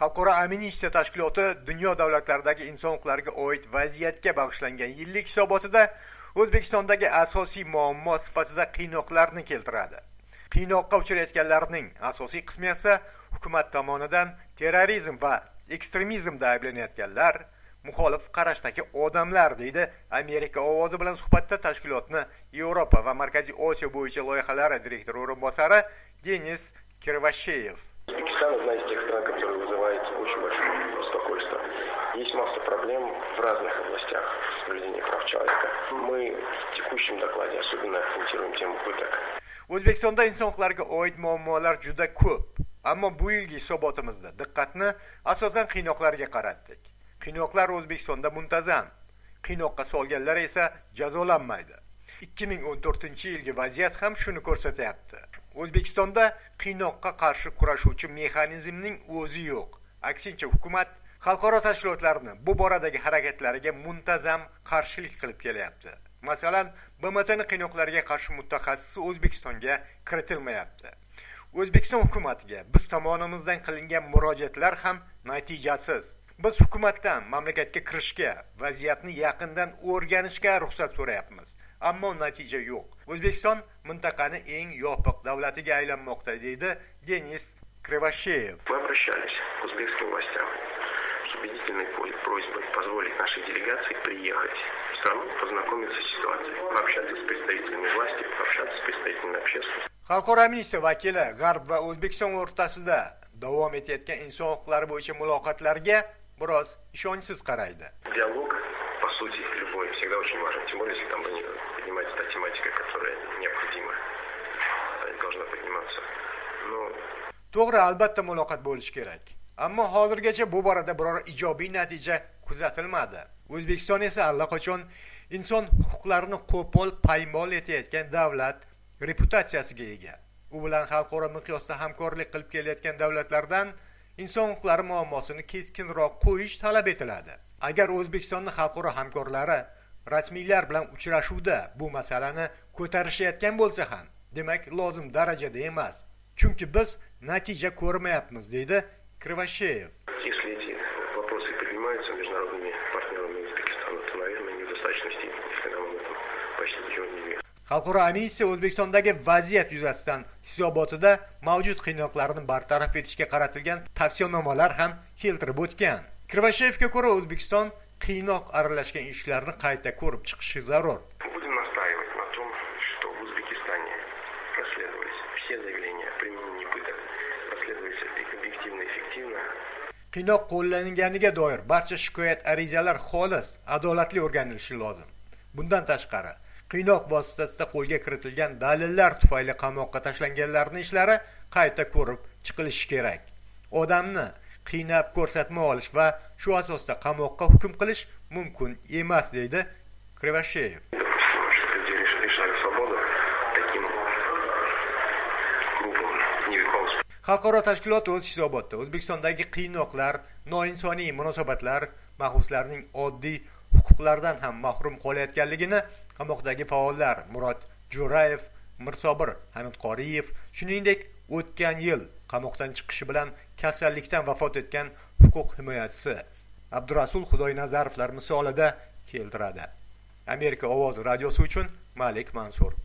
Xalqaro amnistiya tashkiloti dunyo davlatlaridagi inson huquqlariga oid vaziyatga bag'ishlangan yillik hisobotida O'zbekistondagi asosiy muammo sifatida qiynoqlarni keltiradi. Qiynoqqa uchrayotganlarning asosiy qismi esa hukumat tomonidan terrorizm va ekstremizmda ayblanayotganlar, muxolif qarashdagi odamlar, deydi Amerika ovozi bilan suhbatda tashkilotni Yevropa va Markaziy Osiyo bo'yicha loyihalari direktori o'rinbosari Denis Krivasheyev. Узбекистан одна из тех стран, которая вызывает очень большое беспокойство. Есть масса проблем в разных областях соблюдения прав человека. Мы в текущем докладе особенно акцентируем тему пыток. O'zbekistonda inson huquqlariga oid muammolar juda ko'p, ammo bu yilgi hisobotimizda diqqatni asosan qiynoqlarga qaratdik. Qiynoqlar O'zbekistonda muntazam, qiynoqqa solganlar esa jazolanmaydi. 2014-yilgi vaziyat ham shuni ko'rsatyapti. O'zbekistonda qiynoqqa qarshi kurashuvchi mexanizmning o'zi yo'q. Aksincha, hukumat xalqaro tashkilotlarni bu boradagi harakatlariga muntazam qarshilik qilib kelyapti. Masalan, BMTning qiynoqlarga qarshi mutaxassisi O'zbekistonga kiritilmayapti. O'zbekiston hukumatiga biz tomonimizdan qilingan murojaatlar ham natijasiz. Biz hukumatdan mamlakatga kirishga, vaziyatni yaqindan o'rganishga ruxsat so'rayapmiz. Ammo natija yo'q. O'zbekiston mintaqani eng yopiq davlatiga aylanmoqda, deydi Denis Krivasheyev. Мы обращались к узбекским властям с убедительной просьбой позволить нашей делегации приехать в страну, познакомиться с ситуацией, пообщаться с представителями власти, пообщаться с представителями общественности. Xalqaro amnistiya vakili G'arb va O'zbekiston o'rtasida davom etayotgan inson huquqlari bo'yicha muloqotlarga biroz ishonchsiz qaraydi. Диалог, по сути, любой, всегда очень важен, тем более, если там поднимается та тематика, которая необходима, должна подниматься. Но To'g'ri, albatta muloqot bo'lishi kerak. Ammo hozirgacha bu borada biror ijobiy natija kuzatilmadi. O'zbekiston esa allaqachon inson huquqlarini qo'pol paymol etayotgan davlat reputatsiyasiga ega. U bilan xalqaro miqyosda hamkorlik qilib kelayotgan davlatlardan inson huquqlari muammosini keskinroq qo'yish talab etiladi. Agar O'zbekistonning xalqaro hamkorlari rasmiylar bilan uchrashuvda bu masalani ko'tarishayotgan bo'lsa ham, demak, lozim darajada emas. Chunki biz natija ko'rmayapmiz, deydi Krivasheyev. если эти вопросы поднимаются международными партнерами Узбекистана, то, наверное, не в достаточной степени, если нам об этом почти ничего не известно. Xalqaro amnistiya O'zbekistondagi vaziyat yuzasidan hisobotida mavjud qiynoqlarni bartaraf etishga qaratilgan tavsiyanomalar ham keltirib o'tgan. Krivasheyevga ko'ra, O'zbekiston qiynoq aralashgan ishlarni qayta ko'rib chiqishi zarur. Будем настаивать на том, что в Узбекистане расследовались все заявления о применении пыток, расследовались объективно и эффективно. Qiynoq qo'llanganiga doir barcha shikoyat arizalar xolis, adolatli o'rganilishi lozim. Bundan tashqari, qiynoq vositasida qo'lga kiritilgan dalillar tufayli qamoqqa tashlanganlarning ishlari qayta ko'rib chiqilishi kerak. Odamni qiynab ko'rsatma olish va shu asosda qamoqqa hukm qilish mumkin emas, deydi Krivasheyev. Xalqaro tashkilot o'z hisobotida O'zbekistondagi qiynoqlar, noinsoniy munosabatlar, mahbuslarning oddiy huquqlardan ham mahrum qolayotganligini qamoqdagi faollar Murod Jo'rayev, Mirsobir Hamidqoriyev, shuningdek o'tgan yil qamoqdan chiqishi bilan kasallikdan vafot etgan huquq himoyachisi Abdurasul Xudoynazarovlar misolida keltiradi. Amerika ovozi radiosi uchun Malik Mansur.